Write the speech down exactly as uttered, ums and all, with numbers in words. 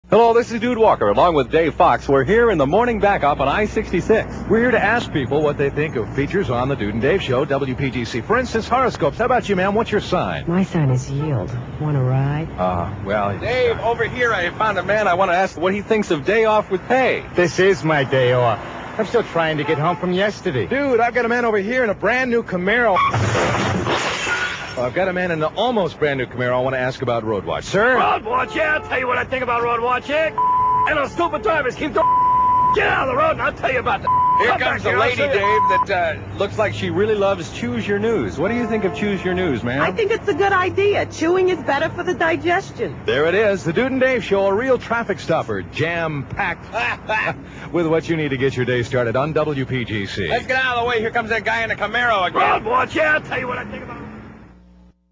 Hello, this is Dude Walker, along with Dave Fox. We're here in the morning backup on I sixty-six. We're here to ask people what they think of features on the Dude and Dave Show, W P G C. For instance, horoscopes. How about you, ma'am? What's your sign? My sign is yield. Want to ride? Uh, well... Dave, over here I found a man I want to ask what he thinks of day off with pay. This is my day off. I'm still trying to get home from yesterday. Dude, I've got a man over here in a brand new Camaro. Well, I've got a man in an almost brand new Camaro I want to ask about Road Watch. Sir? Road Watch, yeah, I'll tell you what I think about Road Watch, yeah. And those stupid drivers keep the get out of the road, and I'll tell you about the... Here Come comes back a here, lady, I'll Dave, show you. that uh, looks like she really loves Choose Your News. What do you think of Choose Your News, ma'am? I think it's a good idea. Chewing is better for the digestion. There it is, the Dude and Dave Show, a real traffic stopper, jam-packed with what you need to get your day started on W P G C. Let's get out of the way. Here comes that guy in the Camaro again. Road Watch, yeah, I'll tell you what I think about...